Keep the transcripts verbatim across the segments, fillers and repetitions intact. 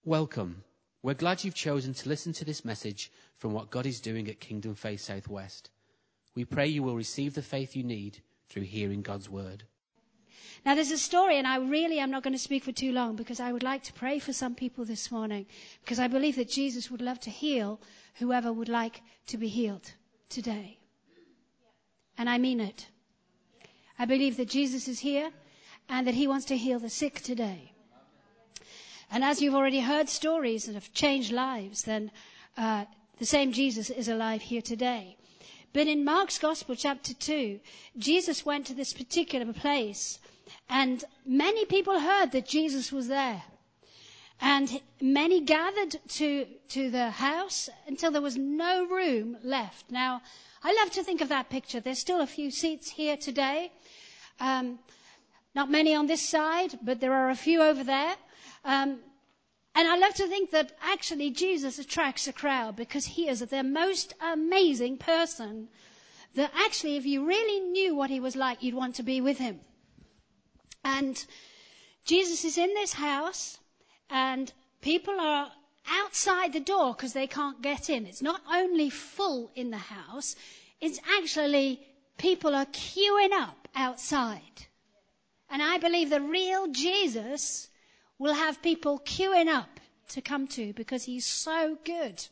Welcome. We're glad you've chosen to listen to this message from what God is doing at Kingdom Faith Southwest. We pray you will receive the faith you need through hearing God's word. Now there's a story, and I really am not going to speak for too long because I would like to pray for some people this morning, because I believe that Jesus would love to heal whoever would like to be healed today. And I mean it. I believe that Jesus is here and that he wants to heal the sick today. And as you've already heard stories that have changed lives, then uh, the same Jesus is alive here today. But in Mark's Gospel, chapter two, Jesus went to this particular place, and many people heard that Jesus was there. And many gathered to, to the house until there was no room left. Now, I love to think of that picture. There's still a few seats here today. Um, not many on this side, but there are a few over there. Um, and I love to think that actually Jesus attracts a crowd because he is the most amazing person that actually, if you really knew what he was like, you'd want to be with him. And Jesus is in this house, and people are outside the door because they can't get in. It's not only full in the house, it's actually people are queuing up outside. And I believe the real Jesus will have people queuing up to come to because he's so good.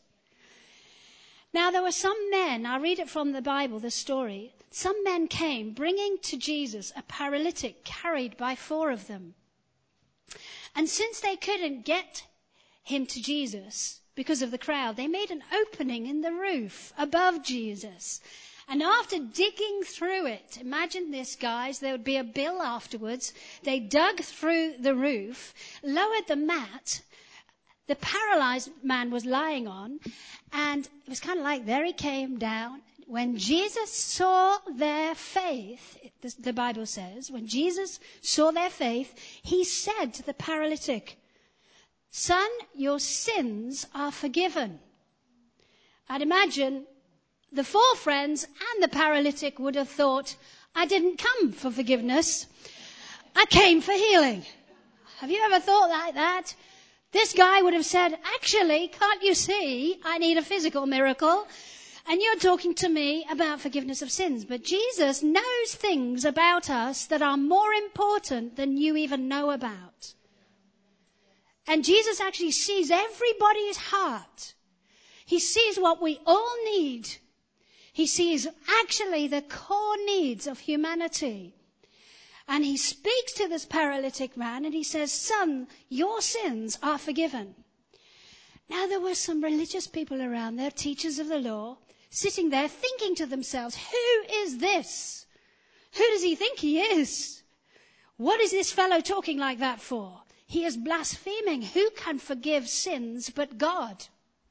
Now there were some men, I'll read it from the Bible, the story. Some men came bringing to Jesus a paralytic carried by four of them. And since they couldn't get him to Jesus because of the crowd, they made an opening in the roof above Jesus. And after digging through it, imagine this, guys, there would be a bill afterwards. They dug through the roof, lowered the mat the paralyzed man was lying on, and it was kind of like there he came down. When Jesus saw their faith, the, the Bible says, when Jesus saw their faith, he said to the paralytic, "Son, your sins are forgiven." I'd imagine the four friends and the paralytic would have thought, I didn't come for forgiveness. I came for healing. Have you ever thought like that? This guy would have said, actually, can't you see I need a physical miracle? And you're talking to me about forgiveness of sins. But Jesus knows things about us that are more important than you even know about. And Jesus actually sees everybody's heart. He sees what we all need. He sees actually the core needs of humanity. And he speaks to this paralytic man and he says, "Son, your sins are forgiven." Now there were some religious people around there, teachers of the law, sitting there thinking to themselves, who is this? Who does he think he is? What is this fellow talking like that for? He is blaspheming. Who can forgive sins but God?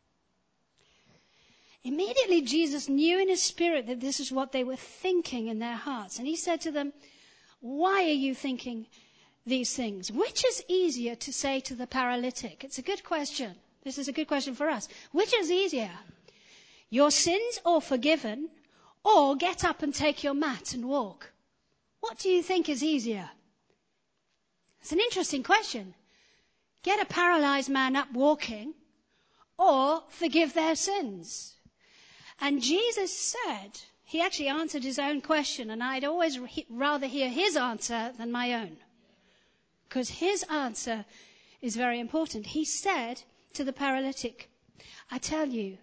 Immediately Jesus knew in his spirit that this is what they were thinking in their hearts. And he said to them, "Why are you thinking these things? Which is easier to say to the paralytic?" It's a good question. This is a good question for us. Which is easier? Your sins are forgiven, or get up and take your mat and walk? What do you think is easier? It's an interesting question. Get a paralyzed man up walking, or forgive their sins? And Jesus said, he actually answered his own question, and I'd always rather hear his answer than my own, because his answer is very important. He said to the paralytic, "I tell you,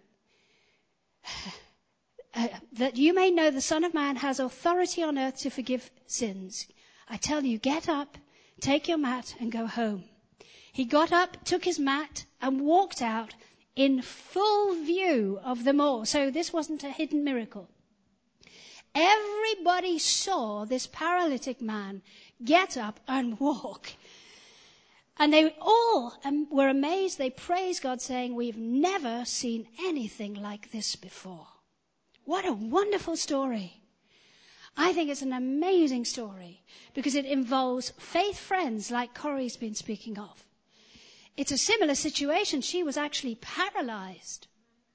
uh, that you may know the Son of Man has authority on earth to forgive sins. I tell you, get up, take your mat, and go home." He got up, took his mat, and walked out in full view of them all. So this wasn't a hidden miracle. Everybody saw this paralytic man get up and walk. And they all um, were amazed. They praised God, saying, "We've never seen anything like this before." What a wonderful story. I think it's an amazing story because it involves faith friends like Corrie's been speaking of. It's a similar situation. She was actually paralyzed,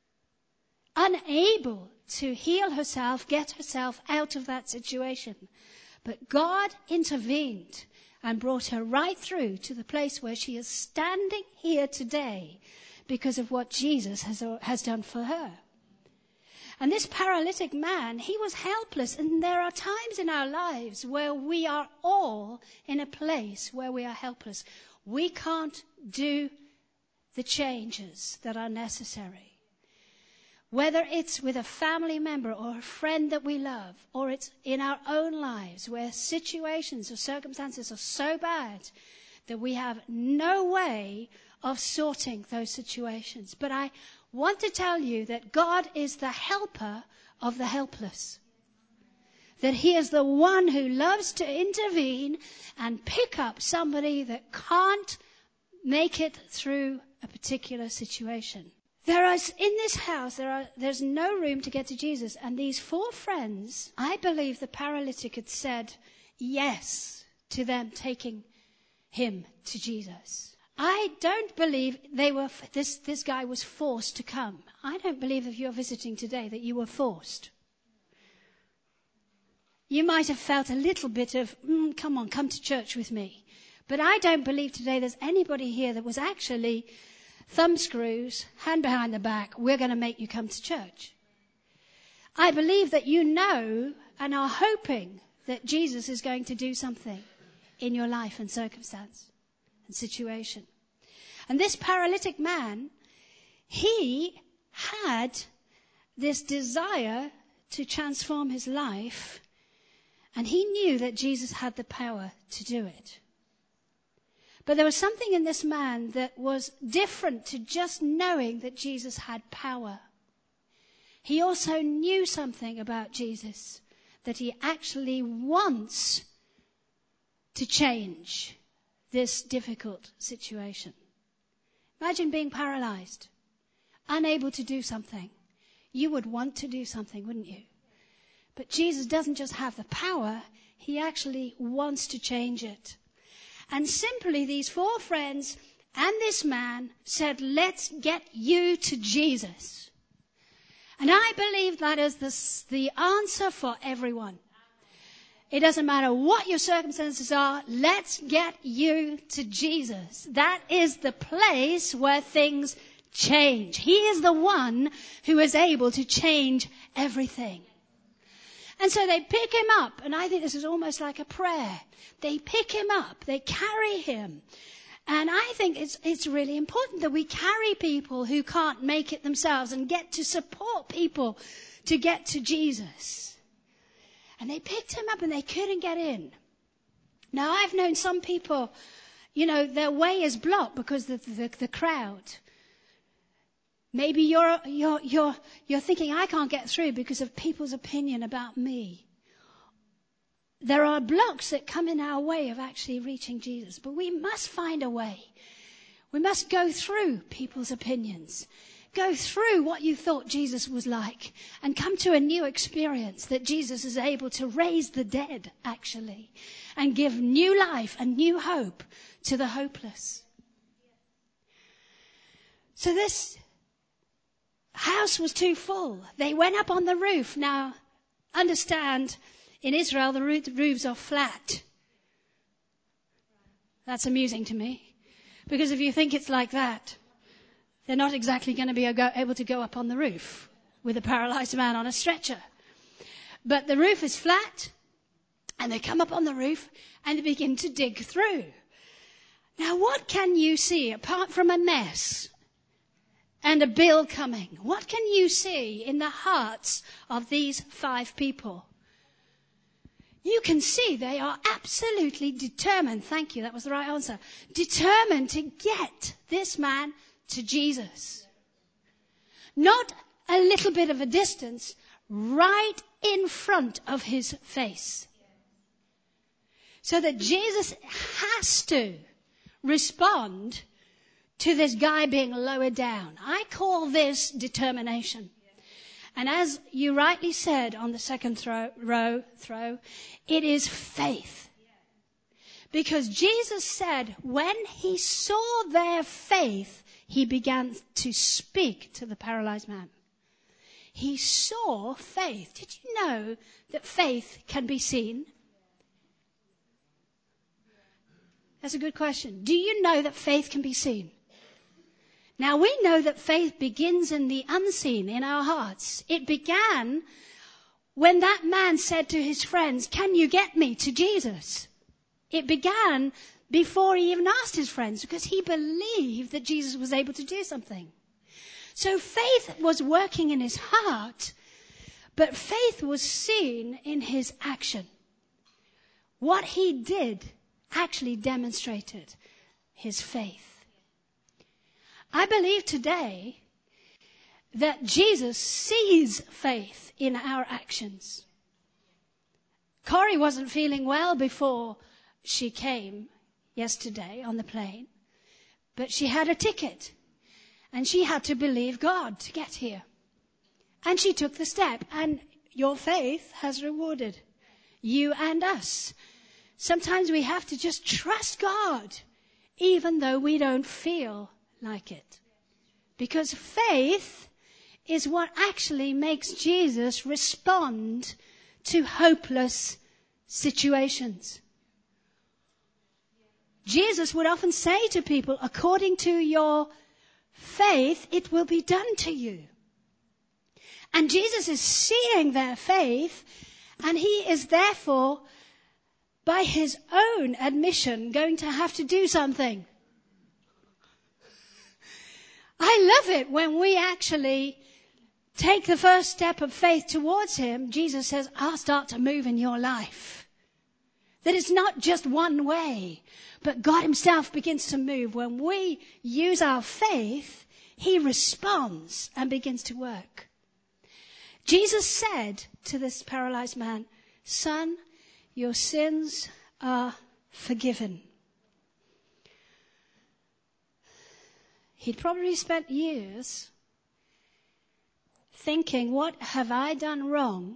unable to heal herself, get herself out of that situation. But God intervened. and brought her right through to the place where she is standing here today because of what Jesus has, has done for her. And this paralytic man, he was helpless. And there are times in our lives where we are all in a place where we are helpless. We can't do the changes that are necessary. Whether it's with a family member or a friend that we love, or it's in our own lives where situations or circumstances are so bad that we have no way of sorting those situations. But I want to tell you that God is the helper of the helpless. That he is the one who loves to intervene and pick up somebody that can't make it through a particular situation. There is, in this house, there are, there's no room to get to Jesus. And these four friends, I believe the paralytic had said yes to them taking him to Jesus. I don't believe they were, this, this guy was forced to come. I don't believe if you're visiting today that you were forced. You might have felt a little bit of, mm, come on, come to church with me. But I don't believe today there's anybody here that was actually thumb screws, hand behind the back, we're going to make you come to church. I believe that you know and are hoping that Jesus is going to do something in your life and circumstance and situation. And this paralytic man, he had this desire to transform his life, and he knew that Jesus had the power to do it. But there was something in this man that was different to just knowing that Jesus had power. He also knew something about Jesus, that he actually wants to change this difficult situation. Imagine being paralyzed, unable to do something. You would want to do something, wouldn't you? But Jesus doesn't just have the power, he actually wants to change it. And simply these four friends and this man said, let's get you to Jesus. And I believe that is the, the answer for everyone. It doesn't matter what your circumstances are, let's get you to Jesus. That is the place where things change. He is the one who is able to change everything. And so they pick him up, and I think this is almost like a prayer. They pick him up, they carry him. And I think it's, it's really important that we carry people who can't make it themselves and get to support people to get to Jesus. And they picked him up and they couldn't get in. Now, I've known some people, you know, their way is blocked because of the, the, the crowd. Maybe you're, you're, you're, you're thinking, I can't get through because of people's opinion about me. There are blocks that come in our way of actually reaching Jesus. But we must find a way. We must go through people's opinions. Go through what you thought Jesus was like and come to a new experience that Jesus is able to raise the dead, actually, and give new life and new hope to the hopeless. So this house was too full. They went up on the roof. Now, understand, in Israel, the roofs are flat. That's amusing to me, because if you think it's like that, they're not exactly going to be able to go up on the roof with a paralyzed man on a stretcher. But the roof is flat, and they come up on the roof, and they begin to dig through. Now, what can you see, apart from a mess and a bill coming? What can you see in the hearts of these five people? You can see they are absolutely determined. Thank you, that was the right answer. Determined to get this man to Jesus. Not a little bit of a distance, right in front of his face. So that Jesus has to respond to this guy being lowered down. I call this determination. And as you rightly said on the second throw, row, throw, it is faith. Because Jesus said when he saw their faith, he began to speak to the paralyzed man. He saw faith. Did you know that faith can be seen? That's a good question. Do you know that faith can be seen? Now we know that faith begins in the unseen, in our hearts. It began when that man said to his friends, "Can you get me to Jesus?" It began before he even asked his friends, because he believed that Jesus was able to do something. So faith was working in his heart, but faith was seen in his action. What he did actually demonstrated his faith. I believe today that Jesus sees faith in our actions. Corrie wasn't feeling well before she came yesterday on the plane, but she had a ticket and she had to believe God to get here. And she took the step, and your faith has rewarded you and us. Sometimes we have to just trust God, even though we don't feel like it. Because faith is what actually makes Jesus respond to hopeless situations. Jesus would often say to people, according to your faith, it will be done to you. And Jesus is seeing their faith, and he is therefore, by his own admission, going to have to do something. I love it when we actually take the first step of faith towards him. Jesus says, I'll start to move in your life. That it's not just one way, but God himself begins to move. When we use our faith, he responds and begins to work. Jesus said to this paralyzed man, "Son, your sins are forgiven." He'd probably spent years thinking, what have I done wrong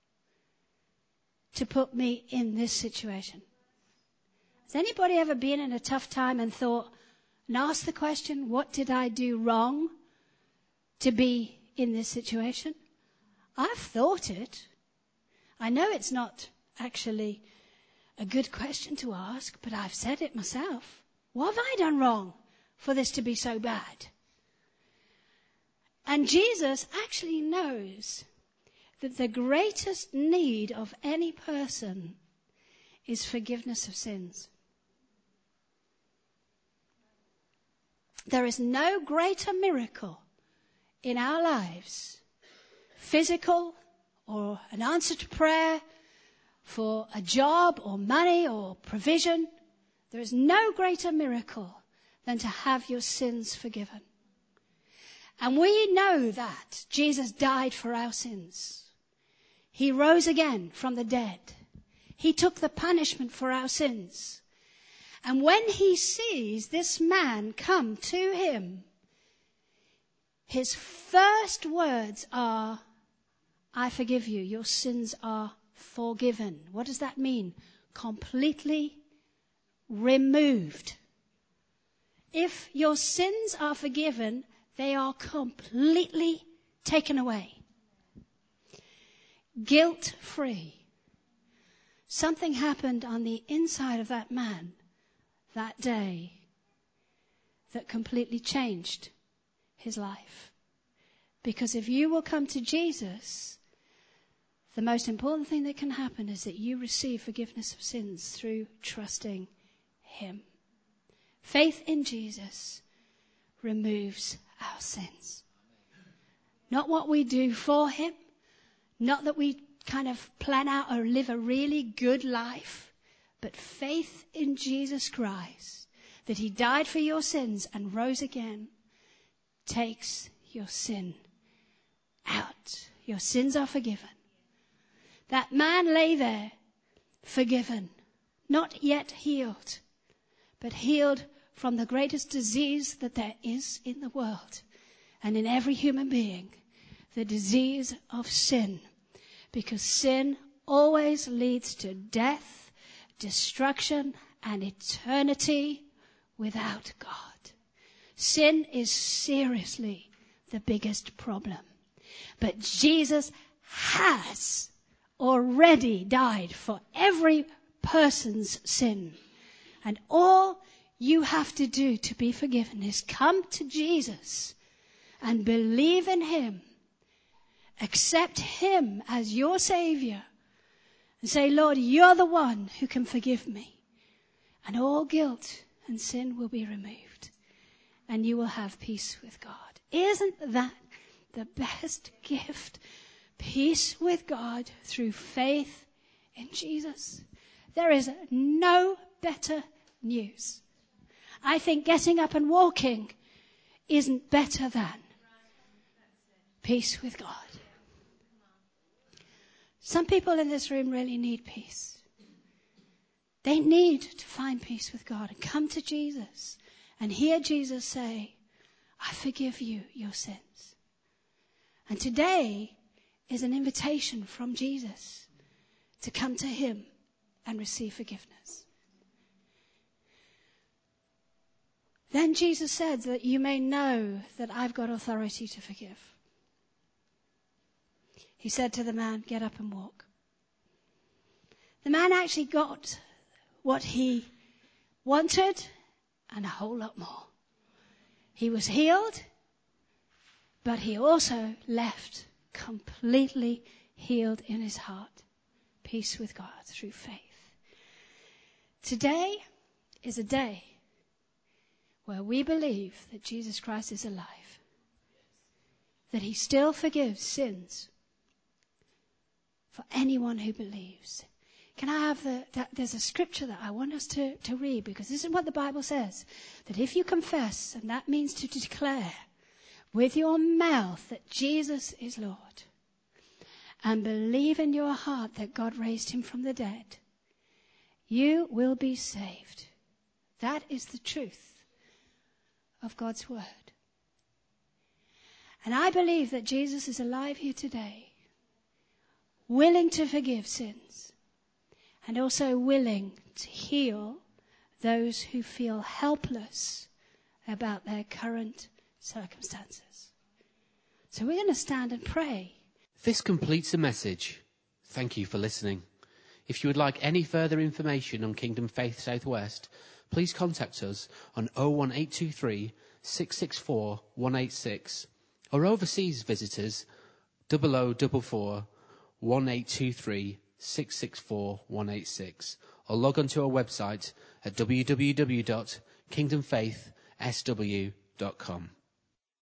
to put me in this situation? Has anybody ever been in a tough time and thought, and asked the question, what did I do wrong to be in this situation? I've thought it. I know it's not actually a good question to ask, but I've said it myself. What have I done wrong for this to be so bad? And Jesus actually knows that the greatest need of any person is forgiveness of sins. There is no greater miracle in our lives, physical or an answer to prayer for a job or money or provision. There is no greater miracle than to have your sins forgiven. And we know that Jesus died for our sins. He rose again from the dead. He took the punishment for our sins. And when he sees this man come to him, his first words are, "I forgive you, your sins are forgiven." What does that mean? Completely removed. If your sins are forgiven, they are completely taken away. Guilt-free. Something happened on the inside of that man that day that completely changed his life. Because if you will come to Jesus, the most important thing that can happen is that you receive forgiveness of sins through trusting him. Faith in Jesus removes our sins. Not what we do for him, not that we kind of plan out or live a really good life, but faith in Jesus Christ, that he died for your sins and rose again, takes your sin out. Your sins are forgiven. That man lay there, forgiven, not yet healed, but healed from the greatest disease that there is in the world and in every human being, the disease of sin. Because sin always leads to death, destruction, and eternity without God. Sin is seriously the biggest problem. But Jesus has already died for every person's sin. And all you have to do to be forgiven is come to Jesus and believe in him. Accept him as your Savior. And say, Lord, you're the one who can forgive me. And all guilt and sin will be removed. And you will have peace with God. Isn't that the best gift? Peace with God through faith in Jesus. There is no better news. I think getting up and walking isn't better than peace with God. Some people in this room really need peace. They need to find peace with God and come to Jesus and hear Jesus say, I forgive you your sins. And today is an invitation from Jesus to come to him and receive forgiveness. Then Jesus said that you may know that I've got authority to forgive. He said to the man, get up and walk. The man actually got what he wanted and a whole lot more. He was healed, but he also left completely healed in his heart. Peace with God through faith. Today is a day where we believe that Jesus Christ is alive. That he still forgives sins for anyone who believes. Can I have the, that, there's a scripture that I want us to, to read, because this is what the Bible says. That if you confess, and that means to declare with your mouth that Jesus is Lord, and believe in your heart that God raised him from the dead, you will be saved. That is the truth of God's word. And I believe that Jesus is alive here today, willing to forgive sins, and also willing to heal those who feel helpless about their current circumstances. So we're going to stand and pray. This completes the message. Thank you for listening. If you would like any further information on Kingdom Faith Southwest, please contact us on oh one eight two three, six six four, one eight six, or overseas visitors double oh double four, one eight two three, six six four, one eight six, or log on to our website at w w w dot kingdom faith s w dot com.